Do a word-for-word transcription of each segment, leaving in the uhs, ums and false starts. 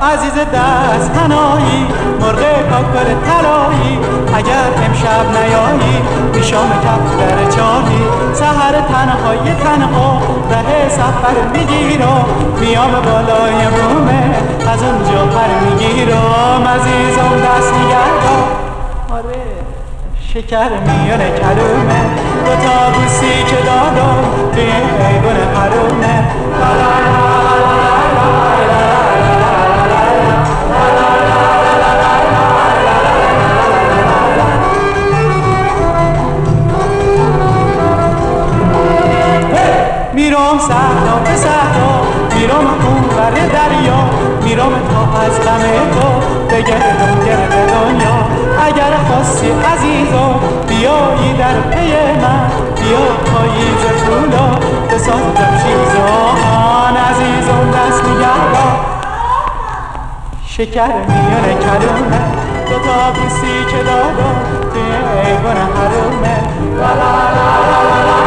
عزیز دست تنایی مرغ کاکل طلایی اگر امشب نیایی میشام کف در چاهی سحر تنهای تنها ره سفر میگیرم میام بالای بومه از اونجا پر میگیرم عزیزم دست نگردم آره شکر میونه کلومه دو تا بوسی که دادم توی ایوون حرومه میرم صحرا به صحرا میرم اونور دریا میرم تا از غم تو بگردم گرد دنیا اگر خواستی عزیزم بیایی در پی من بیا پاییز فولا بسازم شیزان عزیزم دست نگردم شکر میونه کلومه دو تا بوسی که دادم توی ایوون حرومه لا لا لا لا لا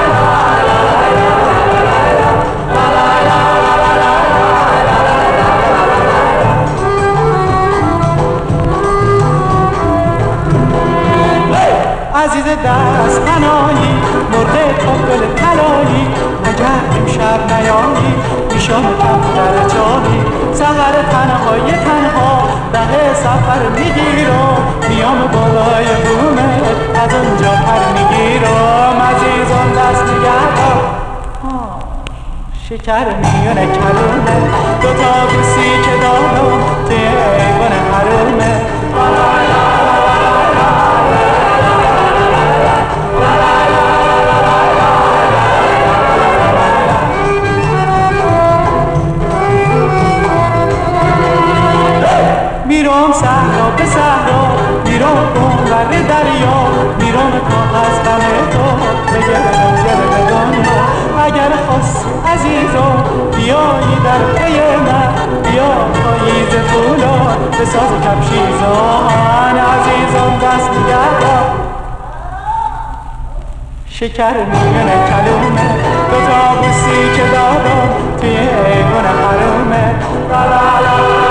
عزیز دست تنایی مرغ کاکل طلایی اگر امشب نیایی میشام کف در جایی سحر تنهای تنها ره سفر میگیرم میام بالای بومت از اونجا پر میگیرم عزیزم دست نگردم شکر میونه کلومه دو تا بوسی که دادم توی ایوون حرومه میرم صحرا به صحرا میرم اونور دریا میرم تا از غم تو بگردم گرد دنیا اگر خواستی عزیزم بیایی در پی من بیا پاییز فولاد بساز کفشیزان عزیزم دست نگردم شکر میونه کلومه دو تا بوسی که دادم توی ایوون حرومه لا لا لا